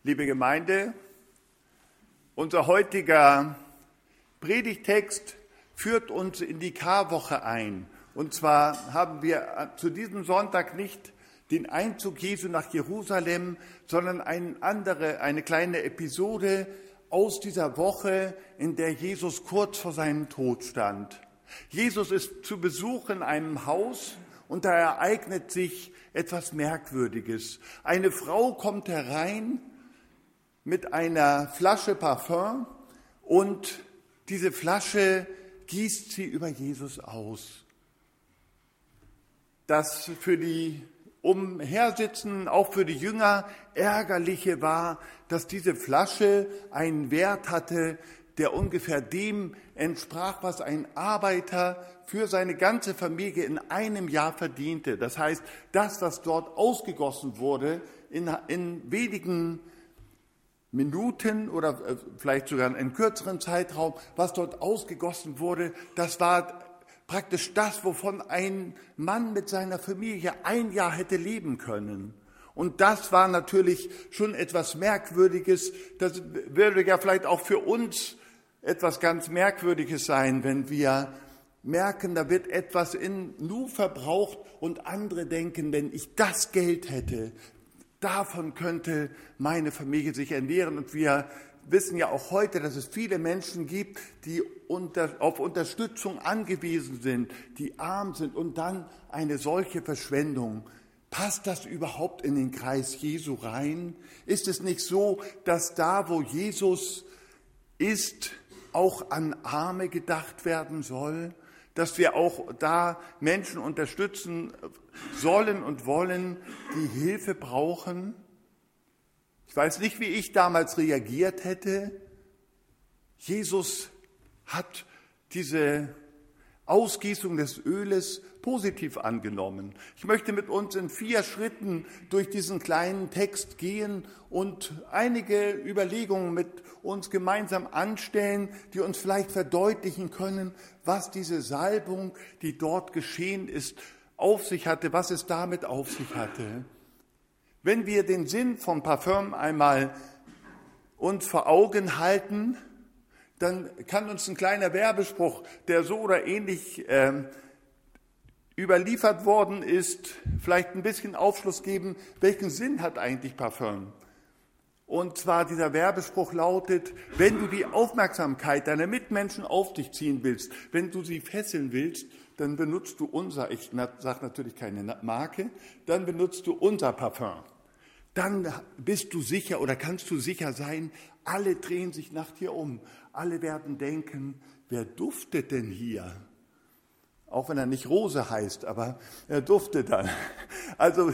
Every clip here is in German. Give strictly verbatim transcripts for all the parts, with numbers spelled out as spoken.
Liebe Gemeinde, unser heutiger Predigtext führt uns in die Karwoche ein. Und zwar haben wir zu diesem Sonntag nicht den Einzug Jesu nach Jerusalem, sondern eine andere, eine kleine Episode aus dieser Woche, in der Jesus kurz vor seinem Tod stand. Jesus ist zu Besuch in einem Haus und da ereignet sich etwas Merkwürdiges. Eine Frau kommt herein mit einer Flasche Parfüm und diese Flasche gießt sie über Jesus aus. Das für die Umhersitzenden, auch für die Jünger, Ärgerliche war, dass diese Flasche einen Wert hatte, der ungefähr dem entsprach, was ein Arbeiter für seine ganze Familie in einem Jahr verdiente. Das heißt, das, was dort ausgegossen wurde, in, in wenigen Minuten oder vielleicht sogar in einem kürzeren Zeitraum, was dort ausgegossen wurde, das war praktisch das, wovon ein Mann mit seiner Familie ein Jahr hätte leben können. Und das war natürlich schon etwas Merkwürdiges. Das würde ja vielleicht auch für uns etwas ganz Merkwürdiges sein, wenn wir merken, da wird etwas in Nu verbraucht und andere denken, wenn ich das Geld hätte, davon könnte meine Familie sich ernähren. Und wir wissen ja auch heute, dass es viele Menschen gibt, die unter, auf Unterstützung angewiesen sind, die arm sind und dann eine solche Verschwendung. Passt das überhaupt in den Kreis Jesu rein? Ist es nicht so, dass da, wo Jesus ist, auch an Arme gedacht werden soll? Dass wir auch da Menschen unterstützen sollen und wollen, die Hilfe brauchen? Ich weiß nicht, wie ich damals reagiert hätte. Jesus hat diese Ausgießung des Öles positiv angenommen. Ich möchte mit uns in vier Schritten durch diesen kleinen Text gehen und einige Überlegungen mit uns gemeinsam anstellen, die uns vielleicht verdeutlichen können, was diese Salbung, die dort geschehen ist, auf sich hatte, was es damit auf sich hatte. Wenn wir den Sinn von Parfüm einmal uns vor Augen halten, dann kann uns ein kleiner Werbespruch, der so oder ähnlich äh, überliefert worden ist, vielleicht ein bisschen Aufschluss geben, welchen Sinn hat eigentlich Parfüm? Und zwar dieser Werbespruch lautet, wenn du die Aufmerksamkeit deiner Mitmenschen auf dich ziehen willst, wenn du sie fesseln willst, dann benutzt du unser, ich sage natürlich keine Marke, dann benutzt du unser Parfüm. Dann bist du sicher oder kannst du sicher sein, alle drehen sich nach dir um. Alle werden denken, wer duftet denn hier? Auch wenn er nicht Rose heißt, aber er duftet dann. Also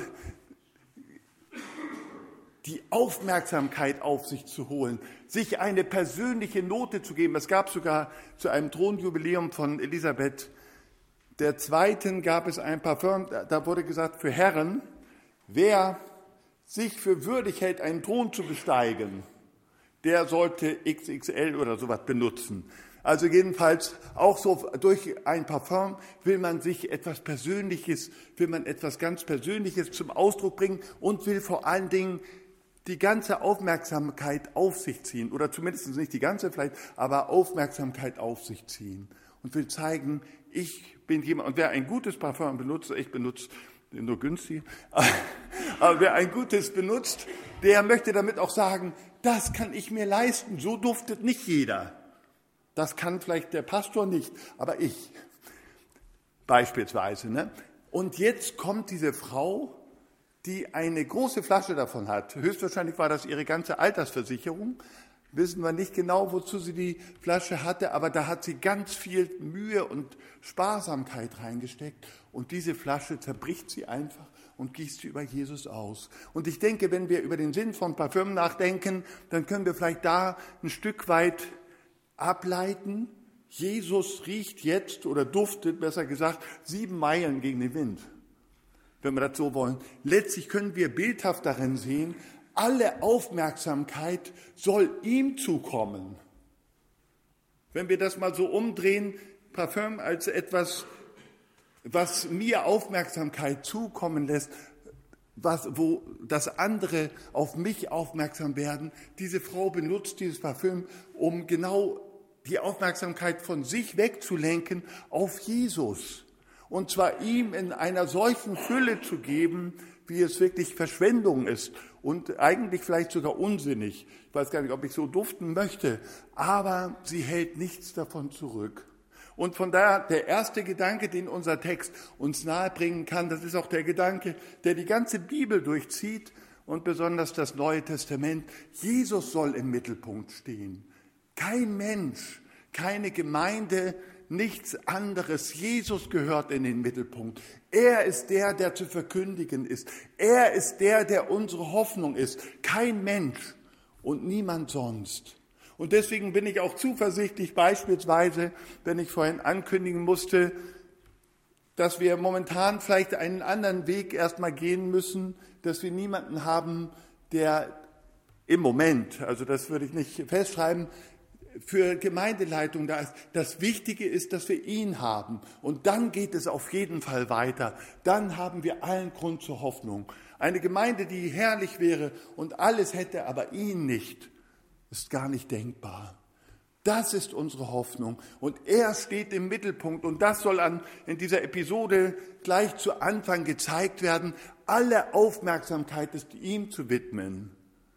die Aufmerksamkeit auf sich zu holen, sich eine persönliche Note zu geben. Es gab sogar zu einem Thronjubiläum von Elisabeth der Zweiten gab es ein Parfüm, da wurde gesagt, für Herren, wer sich für würdig hält, einen Thron zu besteigen, der sollte X X L oder sowas benutzen. Also jedenfalls auch so durch ein Parfüm will man sich etwas Persönliches, will man etwas ganz Persönliches zum Ausdruck bringen und will vor allen Dingen die ganze Aufmerksamkeit auf sich ziehen oder zumindest nicht die ganze vielleicht, aber Aufmerksamkeit auf sich ziehen und will zeigen, ich bin jemand. Und wer ein gutes Parfüm benutzt, ich benutze nur günstig, aber wer ein gutes benutzt, der möchte damit auch sagen, das kann ich mir leisten, so duftet nicht jeder. Das kann vielleicht der Pastor nicht, aber ich beispielsweise. Ne? Und jetzt kommt diese Frau, die eine große Flasche davon hat. Höchstwahrscheinlich war das ihre ganze Altersversicherung. Wissen wir nicht genau, wozu sie die Flasche hatte, aber da hat sie ganz viel Mühe und Sparsamkeit reingesteckt. Und diese Flasche zerbricht sie einfach und gießt sie über Jesus aus. Und ich denke, wenn wir über den Sinn von Parfüm nachdenken, dann können wir vielleicht da ein Stück weit ableiten. Jesus riecht jetzt oder duftet, besser gesagt, sieben Meilen gegen den Wind, wenn wir das so wollen. Letztlich können wir bildhaft darin sehen, alle Aufmerksamkeit soll ihm zukommen. Wenn wir das mal so umdrehen, Parfüm als etwas, was mir Aufmerksamkeit zukommen lässt, was, wo das andere auf mich aufmerksam werden. Diese Frau benutzt dieses Parfüm, um genau die Aufmerksamkeit von sich wegzulenken auf Jesus. Und zwar ihm in einer solchen Fülle zu geben, wie es wirklich Verschwendung ist und eigentlich vielleicht sogar unsinnig. Ich weiß gar nicht, ob ich so duften möchte, aber sie hält nichts davon zurück. Und von daher der erste Gedanke, den unser Text uns nahebringen kann, das ist auch der Gedanke, der die ganze Bibel durchzieht und besonders das Neue Testament. Jesus soll im Mittelpunkt stehen. Kein Mensch, keine Gemeinde, nichts anderes. Jesus gehört in den Mittelpunkt. Er ist der, der zu verkündigen ist. Er ist der, der unsere Hoffnung ist. Kein Mensch und niemand sonst. Und deswegen bin ich auch zuversichtlich, beispielsweise, wenn ich vorhin ankündigen musste, dass wir momentan vielleicht einen anderen Weg erstmal gehen müssen, dass wir niemanden haben, der im Moment, also das würde ich nicht festschreiben, für Gemeindeleitung da ist. Das Wichtige ist, dass wir ihn haben. Und dann geht es auf jeden Fall weiter. Dann haben wir allen Grund zur Hoffnung. Eine Gemeinde, die herrlich wäre und alles hätte, aber ihn nicht, ist gar nicht denkbar. Das ist unsere Hoffnung. Und er steht im Mittelpunkt. Und das soll an, in dieser Episode gleich zu Anfang gezeigt werden. Alle Aufmerksamkeit ist ihm zu widmen.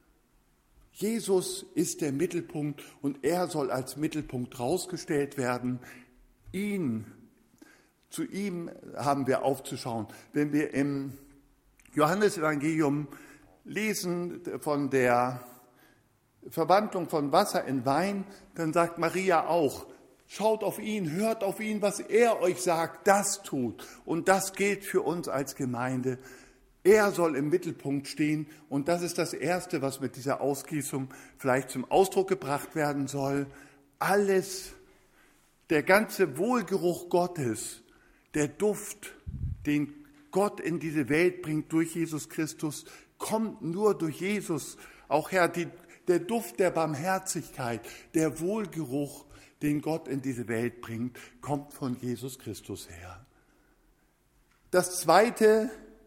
Jesus ist der Mittelpunkt und er soll als Mittelpunkt rausgestellt werden. Ihn, zu ihm haben wir aufzuschauen. Wenn wir im Johannesevangelium lesen von der Verwandlung von Wasser in Wein, dann sagt Maria auch, schaut auf ihn, hört auf ihn, was er euch sagt, das tut. Und das gilt für uns als Gemeinde. Er soll im Mittelpunkt stehen und das ist das Erste, was mit dieser Ausgießung vielleicht zum Ausdruck gebracht werden soll. Alles, der ganze Wohlgeruch Gottes, der Duft, den Gott in diese Welt bringt durch Jesus Christus, kommt nur durch Jesus. Auch Herr, die, der Duft der Barmherzigkeit, der Wohlgeruch, den Gott in diese Welt bringt, kommt von Jesus Christus her. Das Zweite,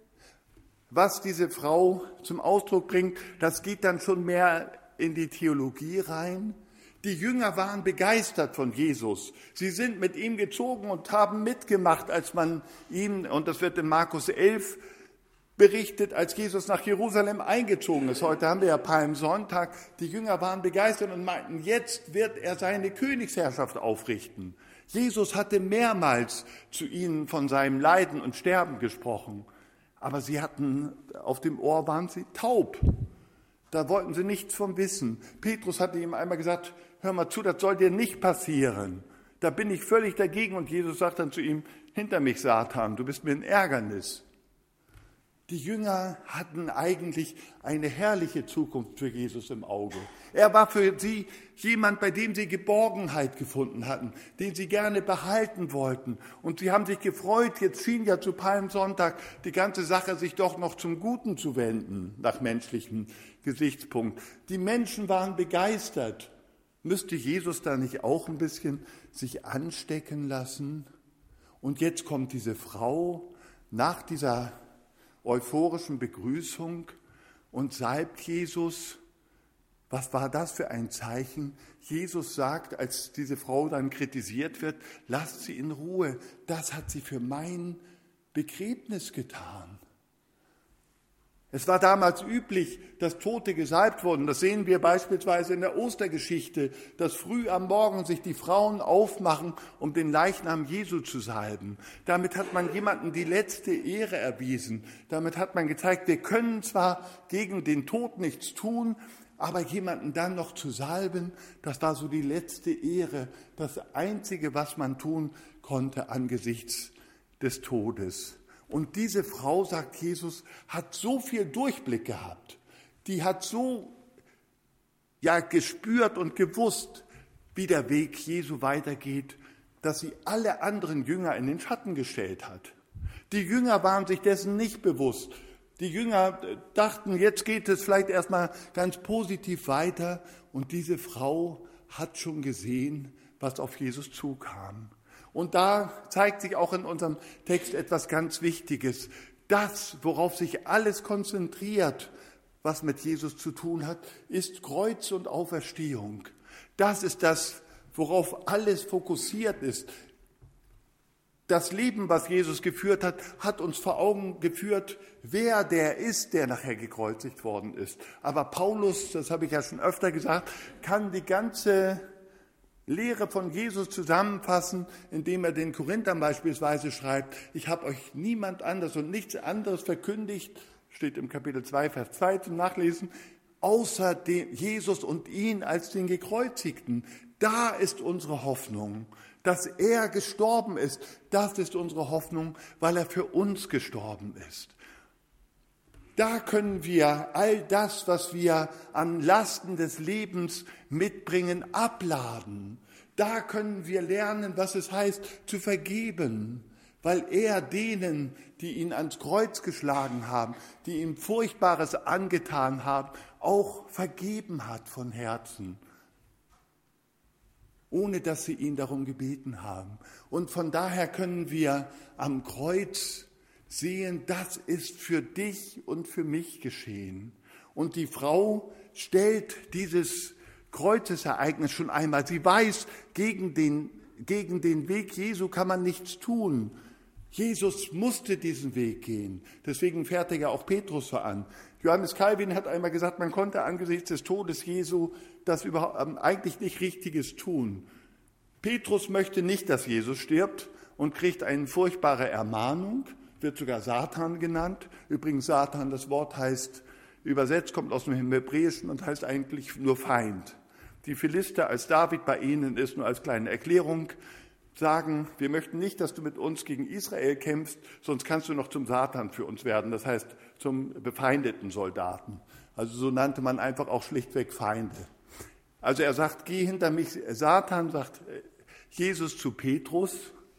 was diese Frau zum Ausdruck bringt, das geht dann schon mehr in die Theologie rein. Die Jünger waren begeistert von Jesus. Sie sind mit ihm gezogen und haben mitgemacht, als man ihn, und das wird in Markus elf berichtet, als Jesus nach Jerusalem eingezogen ist. Heute haben wir ja Palmsonntag. Die Jünger waren begeistert und meinten, jetzt wird er seine Königsherrschaft aufrichten. Jesus hatte mehrmals zu ihnen von seinem Leiden und Sterben gesprochen. Aber sie hatten, auf dem Ohr waren sie taub. Da wollten sie nichts von wissen. Petrus hatte ihm einmal gesagt, hör mal zu, das soll dir nicht passieren. Da bin ich völlig dagegen. Und Jesus sagt dann zu ihm, hinter mich, Satan, du bist mir ein Ärgernis. Die Jünger hatten eigentlich eine herrliche Zukunft für Jesus im Auge. Er war für sie jemand, bei dem sie Geborgenheit gefunden hatten, den sie gerne behalten wollten. Und sie haben sich gefreut, jetzt schien ja zu Palmsonntag die ganze Sache sich doch noch zum Guten zu wenden, nach menschlichem Gesichtspunkt. Die Menschen waren begeistert. Müsste Jesus da nicht auch ein bisschen sich anstecken lassen? Und jetzt kommt diese Frau nach dieser euphorischen Begrüßung und salbt Jesus. Was war das für ein Zeichen? Jesus sagt, als diese Frau dann kritisiert wird, lasst sie in Ruhe. Das hat sie für mein Begräbnis getan. Es war damals üblich, dass Tote gesalbt wurden. Das sehen wir beispielsweise in der Ostergeschichte, dass früh am Morgen sich die Frauen aufmachen, um den Leichnam Jesu zu salben. Damit hat man jemandem die letzte Ehre erwiesen. Damit hat man gezeigt, wir können zwar gegen den Tod nichts tun, aber jemanden dann noch zu salben, das war so die letzte Ehre, das Einzige, was man tun konnte angesichts des Todes. Und diese Frau, sagt Jesus, hat so viel Durchblick gehabt. Die hat so ja, gespürt und gewusst, wie der Weg Jesu weitergeht, dass sie alle anderen Jünger in den Schatten gestellt hat. Die Jünger waren sich dessen nicht bewusst. Die Jünger dachten, jetzt geht es vielleicht erstmal ganz positiv weiter. Und diese Frau hat schon gesehen, was auf Jesus zukam. Und da zeigt sich auch in unserem Text etwas ganz Wichtiges. Das, worauf sich alles konzentriert, was mit Jesus zu tun hat, ist Kreuz und Auferstehung. Das ist das, worauf alles fokussiert ist. Das Leben, was Jesus geführt hat, hat uns vor Augen geführt, wer der ist, der nachher gekreuzigt worden ist. Aber Paulus, das habe ich ja schon öfter gesagt, kann die ganze Lehre von Jesus zusammenfassen, indem er den Korinthern beispielsweise schreibt, ich habe euch niemand anders und nichts anderes verkündigt, steht im Kapitel zwei, Vers zwei zum Nachlesen, außer den Jesus und ihn als den Gekreuzigten. Da ist unsere Hoffnung, dass er gestorben ist. Das ist unsere Hoffnung, weil er für uns gestorben ist. Da können wir all das, was wir an Lasten des Lebens mitbringen, abladen. Da können wir lernen, was es heißt, zu vergeben, weil er denen, die ihn ans Kreuz geschlagen haben, die ihm Furchtbares angetan haben, auch vergeben hat von Herzen, ohne dass sie ihn darum gebeten haben. Und von daher können wir am Kreuz sehen, das ist für dich und für mich geschehen. Und die Frau stellt dieses Kreuzesereignis schon einmal. Sie weiß, gegen den, gegen den Weg Jesu kann man nichts tun. Jesus musste diesen Weg gehen. Deswegen fährt er ja auch Petrus so an. Johannes Calvin hat einmal gesagt, man konnte angesichts des Todes Jesu das überhaupt eigentlich nicht Richtiges tun. Petrus möchte nicht, dass Jesus stirbt und kriegt eine furchtbare Ermahnung, wird sogar Satan genannt. Übrigens Satan, das Wort heißt, übersetzt kommt aus dem Hebräischen und heißt eigentlich nur Feind. Die Philister, als David bei ihnen ist, nur als kleine Erklärung, sagen, wir möchten nicht, dass du mit uns gegen Israel kämpfst, sonst kannst du noch zum Satan für uns werden, das heißt zum befeindeten Soldaten. Also so nannte man einfach auch schlichtweg Feinde. Also er sagt, geh hinter mich, Satan, sagt Jesus zu Petrus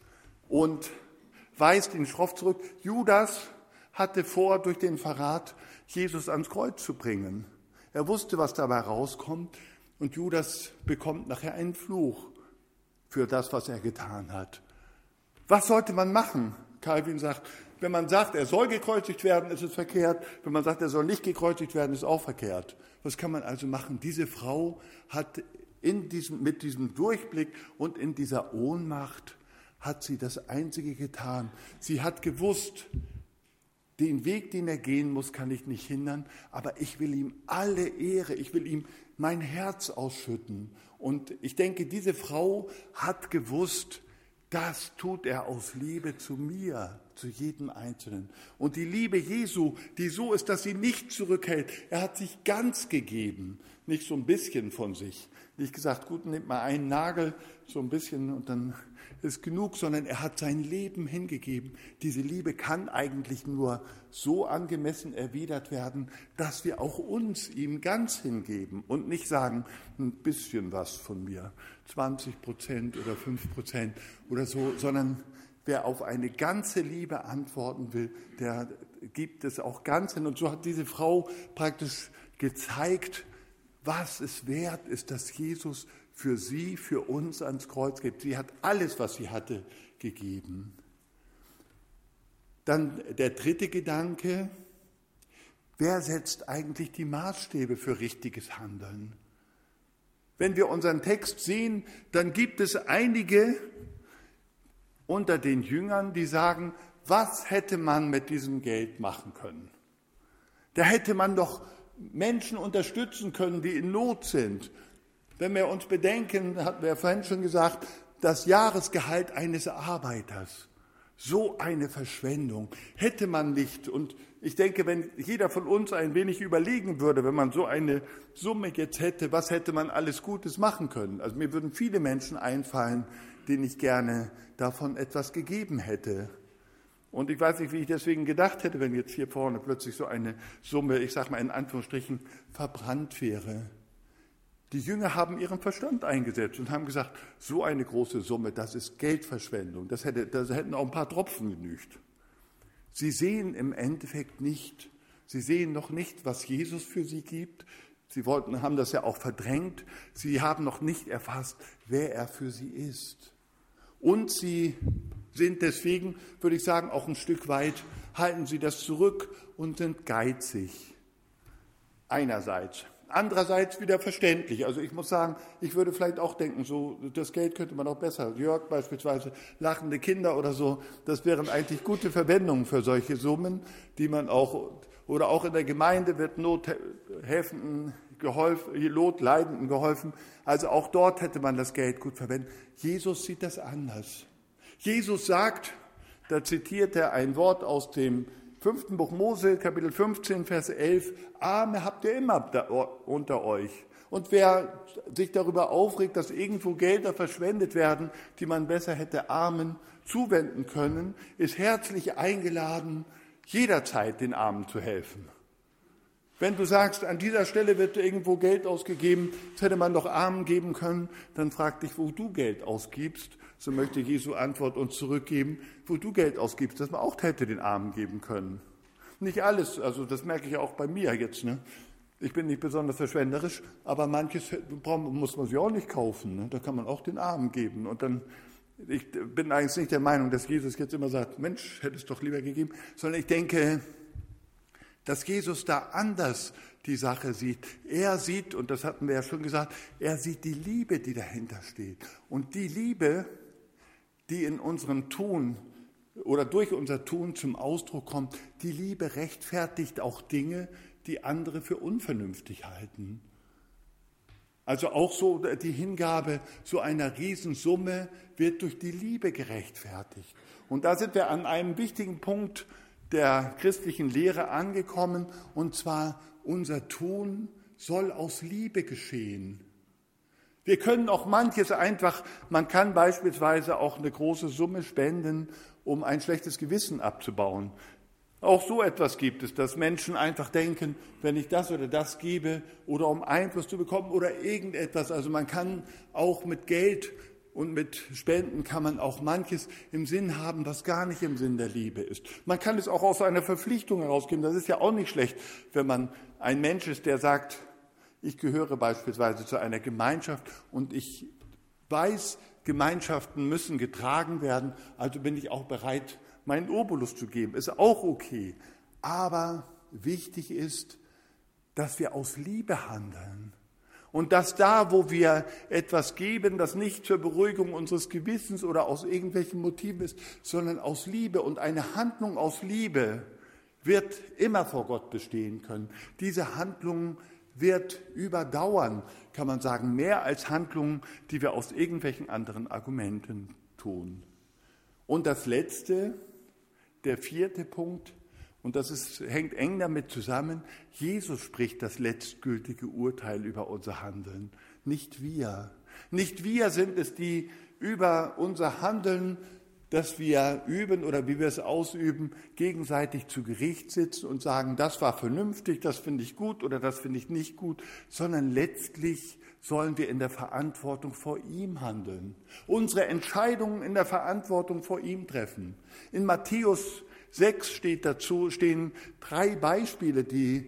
und weist ihn schroff zurück. Judas hatte vor, durch den Verrat Jesus ans Kreuz zu bringen. Er wusste, was dabei rauskommt und Judas bekommt nachher einen Fluch für das, was er getan hat. Was sollte man machen? Calvin sagt, wenn man sagt, er soll gekreuzigt werden, ist es verkehrt. Wenn man sagt, er soll nicht gekreuzigt werden, ist auch verkehrt. Was kann man also machen? Diese Frau hat in diesem, mit diesem Durchblick und in dieser Ohnmacht hat sie das Einzige getan. Sie hat gewusst, den Weg, den er gehen muss, kann ich nicht hindern, aber ich will ihm alle Ehre, ich will ihm mein Herz ausschütten. Und ich denke, diese Frau hat gewusst, das tut er aus Liebe zu mir, zu jedem Einzelnen. Und die Liebe Jesu, die so ist, dass sie nicht zurückhält. Er hat sich ganz gegeben, nicht so ein bisschen von sich. Nicht gesagt, gut, nehmt mal einen Nagel, so ein bisschen und dann ist genug, sondern er hat sein Leben hingegeben. Diese Liebe kann eigentlich nur so angemessen erwidert werden, dass wir auch uns ihm ganz hingeben und nicht sagen, ein bisschen was von mir, zwanzig Prozent oder fünf Prozent oder so, sondern wer auf eine ganze Liebe antworten will, der gibt es auch ganz hin. Und so hat diese Frau praktisch gezeigt, was es wert ist, dass Jesus für sie, für uns ans Kreuz geht. Sie hat alles, was sie hatte, gegeben. Dann der dritte Gedanke, wer setzt eigentlich die Maßstäbe für richtiges Handeln? Wenn wir unseren Text sehen, dann gibt es einige unter den Jüngern, die sagen, was hätte man mit diesem Geld machen können? Da hätte man doch Menschen unterstützen können, die in Not sind. Wenn wir uns bedenken, hatten wir vorhin schon gesagt, das Jahresgehalt eines Arbeiters, so eine Verschwendung hätte man nicht. Und ich denke, wenn jeder von uns ein wenig überlegen würde, wenn man so eine Summe jetzt hätte, was hätte man alles Gutes machen können? Also mir würden viele Menschen einfallen, denen ich gerne davon etwas gegeben hätte. Und ich weiß nicht, wie ich deswegen gedacht hätte, wenn jetzt hier vorne plötzlich so eine Summe, ich sage mal in Anführungsstrichen, verbrannt wäre. Die Jünger haben ihren Verstand eingesetzt und haben gesagt, so eine große Summe, das ist Geldverschwendung. Das, hätte, das hätten auch ein paar Tropfen genügt. Sie sehen im Endeffekt nicht, sie sehen noch nicht, was Jesus für sie gibt. Sie wollten, haben das ja auch verdrängt. Sie haben noch nicht erfasst, wer er für sie ist. Und sie sind deswegen, würde ich sagen, auch ein Stück weit, halten sie das zurück und sind geizig. Einerseits. Andererseits wieder verständlich. Also ich muss sagen, ich würde vielleicht auch denken, so das Geld könnte man auch besser. Jörg beispielsweise, lachende Kinder oder so, das wären eigentlich gute Verwendungen für solche Summen, die man auch, oder auch in der Gemeinde wird Nothelfenden geholfen, Notleidenden geholfen. Also auch dort hätte man das Geld gut verwendet. Jesus sieht das anders. Jesus sagt, da zitiert er ein Wort aus dem fünften Buch Mose, Kapitel fünfzehn, Vers elf, Arme habt ihr immer unter euch. Und wer sich darüber aufregt, dass irgendwo Gelder verschwendet werden, die man besser hätte Armen zuwenden können, ist herzlich eingeladen, jederzeit den Armen zu helfen. Wenn du sagst, an dieser Stelle wird irgendwo Geld ausgegeben, das hätte man doch Armen geben können, dann frag dich, wo du Geld ausgibst. So möchte Jesu Antwort uns zurückgeben, wo du Geld ausgibst, dass man auch hätte den Armen geben können. Nicht alles, also das merke ich auch bei mir jetzt. Ne? Ich bin nicht besonders verschwenderisch, aber manches muss man sich auch nicht kaufen. Ne? Da kann man auch den Armen geben. Und dann, ich bin eigentlich nicht der Meinung, dass Jesus jetzt immer sagt, Mensch, hätte es doch lieber gegeben, sondern ich denke, dass Jesus da anders die Sache sieht. Er sieht, und das hatten wir ja schon gesagt, er sieht die Liebe, die dahinter steht. Und die Liebe, die in unserem Tun oder durch unser Tun zum Ausdruck kommt, die Liebe rechtfertigt auch Dinge, die andere für unvernünftig halten. Also auch so die Hingabe so einer Riesensumme wird durch die Liebe gerechtfertigt. Und da sind wir an einem wichtigen Punkt der christlichen Lehre angekommen, und zwar unser Tun soll aus Liebe geschehen. Wir können auch manches einfach, man kann beispielsweise auch eine große Summe spenden, um ein schlechtes Gewissen abzubauen. Auch so etwas gibt es, dass Menschen einfach denken, wenn ich das oder das gebe oder um Einfluss zu bekommen oder irgendetwas. Also man kann auch mit Geld und mit Spenden kann man auch manches im Sinn haben, was gar nicht im Sinn der Liebe ist. Man kann es auch aus einer Verpflichtung herausgeben. Das ist ja auch nicht schlecht, wenn man ein Mensch ist, der sagt, ich gehöre beispielsweise zu einer Gemeinschaft und ich weiß, Gemeinschaften müssen getragen werden, also bin ich auch bereit, meinen Obolus zu geben. Ist auch okay. Aber wichtig ist, dass wir aus Liebe handeln. Und dass da, wo wir etwas geben, das nicht zur Beruhigung unseres Gewissens oder aus irgendwelchen Motiven ist, sondern aus Liebe. Und eine Handlung aus Liebe wird immer vor Gott bestehen können. Diese Handlung wird überdauern, kann man sagen, mehr als Handlungen, die wir aus irgendwelchen anderen Argumenten tun. Und das Letzte, der vierte Punkt, und das ist, hängt eng damit zusammen, Jesus spricht das letztgültige Urteil über unser Handeln, nicht wir. Nicht wir sind es, die über unser Handeln, das wir üben oder wie wir es ausüben, gegenseitig zu Gericht sitzen und sagen, das war vernünftig, das finde ich gut oder das finde ich nicht gut, sondern letztlich sollen wir in der Verantwortung vor ihm handeln, unsere Entscheidungen in der Verantwortung vor ihm treffen. In Matthäus sechs steht dazu, stehen drei Beispiele, die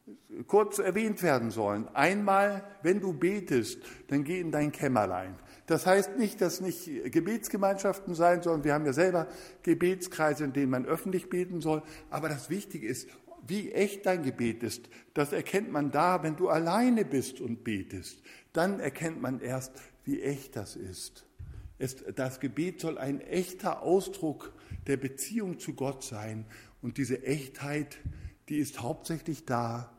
kurz erwähnt werden sollen. Einmal, wenn du betest, dann geh in dein Kämmerlein. Das heißt nicht, dass nicht Gebetsgemeinschaften sein sollen. Wir haben ja selber Gebetskreise, in denen man öffentlich beten soll. Aber das Wichtige ist, wie echt dein Gebet ist. Das erkennt man da, wenn du alleine bist und betest. Dann erkennt man erst, wie echt das ist. Es, das Gebet soll ein echter Ausdruck der Beziehung zu Gott sein. Und diese Echtheit, die ist hauptsächlich da,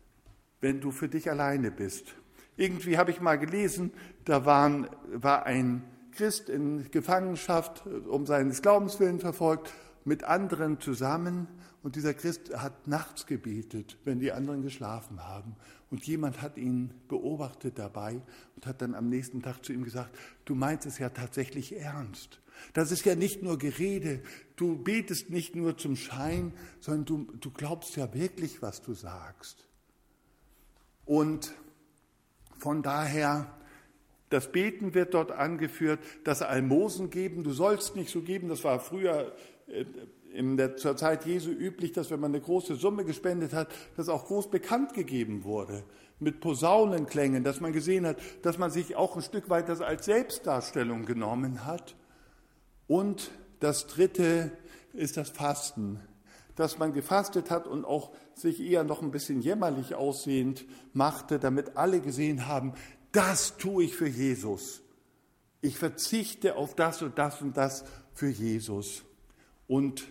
wenn du für dich alleine bist. Irgendwie habe ich mal gelesen, da waren, war ein Christ in Gefangenschaft, um seines Glaubens willen verfolgt, mit anderen zusammen. Und dieser Christ hat nachts gebetet, wenn die anderen geschlafen haben. Und jemand hat ihn beobachtet dabei und hat dann am nächsten Tag zu ihm gesagt, du meinst es ja tatsächlich ernst. Das ist ja nicht nur Gerede, du betest nicht nur zum Schein, sondern du, du glaubst ja wirklich, was du sagst. Und von daher, das Beten wird dort angeführt, das Almosen geben, du sollst nicht so geben, das war früher äh, in der, zur Zeit Jesu üblich, dass wenn man eine große Summe gespendet hat, das auch groß bekannt gegeben wurde, mit Posaunenklängen, dass man gesehen hat, dass man sich auch ein Stück weit das als Selbstdarstellung genommen hat. Und das Dritte ist das Fasten, dass man gefastet hat und auch sich eher noch ein bisschen jämmerlich aussehend machte, damit alle gesehen haben, das tue ich für Jesus. Ich verzichte auf das und das und das für Jesus. Und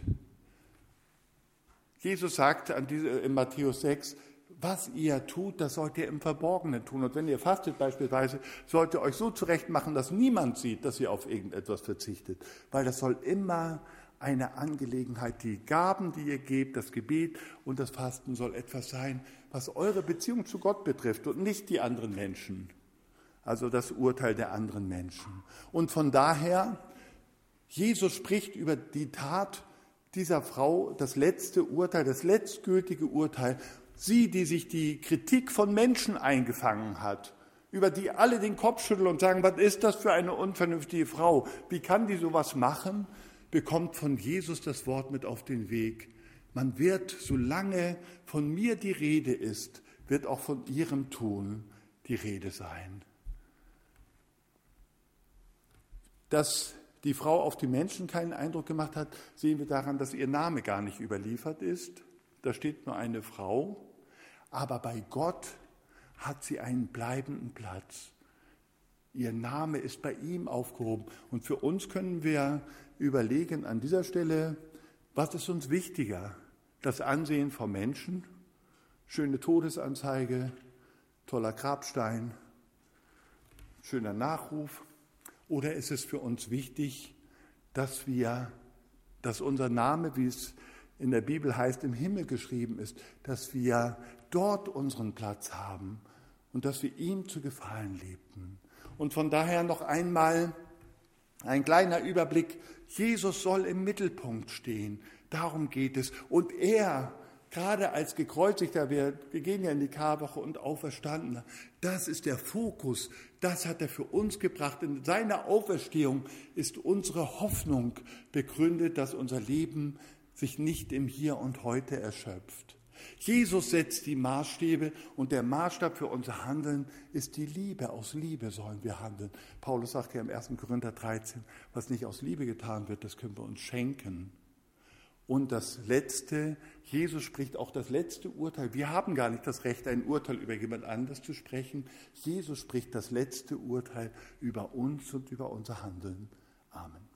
Jesus sagt an diese, in Matthäus sechs, was ihr tut, das sollt ihr im Verborgenen tun. Und wenn ihr fastet beispielsweise, sollt ihr euch so zurechtmachen, dass niemand sieht, dass ihr auf irgendetwas verzichtet. Weil das soll immer eine Angelegenheit, die Gaben, die ihr gebt, das Gebet und das Fasten soll etwas sein, was eure Beziehung zu Gott betrifft und nicht die anderen Menschen. Also das Urteil der anderen Menschen. Und von daher, Jesus spricht über die Tat dieser Frau, das letzte Urteil, das letztgültige Urteil. Sie, die sich die Kritik von Menschen eingefangen hat, über die alle den Kopf schütteln und sagen, was ist das für eine unvernünftige Frau? Wie kann die sowas machen? Bekommt von Jesus das Wort mit auf den Weg. Man wird, solange von mir die Rede ist, wird auch von ihrem Tun die Rede sein. Dass die Frau auf die Menschen keinen Eindruck gemacht hat, sehen wir daran, dass ihr Name gar nicht überliefert ist. Da steht nur eine Frau, aber bei Gott hat sie einen bleibenden Platz. Ihr Name ist bei ihm aufgehoben. Und für uns können wir überlegen an dieser Stelle, was ist uns wichtiger? Das Ansehen vom Menschen, schöne Todesanzeige, toller Grabstein, schöner Nachruf? Oder ist es für uns wichtig, dass wir, dass unser Name, wie es in der Bibel heißt, im Himmel geschrieben ist, dass wir dort unseren Platz haben und dass wir ihm zu gefallen lebten? Und von daher noch einmal ein kleiner Überblick. Jesus soll im Mittelpunkt stehen. Darum geht es. Und er, gerade als Gekreuzigter, wir, wir gehen ja in die Karwoche und Auferstandener, das ist der Fokus. Das hat er für uns gebracht. In seiner Auferstehung ist unsere Hoffnung begründet, dass unser Leben sich nicht im Hier und Heute erschöpft. Jesus setzt die Maßstäbe und der Maßstab für unser Handeln ist die Liebe. Aus Liebe sollen wir handeln. Paulus sagt ja im ersten Korinther dreizehn, was nicht aus Liebe getan wird, das können wir uns schenken. Und das Letzte, Jesus spricht auch das letzte Urteil. Wir haben gar nicht das Recht, ein Urteil über jemand anderes zu sprechen. Jesus spricht das letzte Urteil über uns und über unser Handeln. Amen.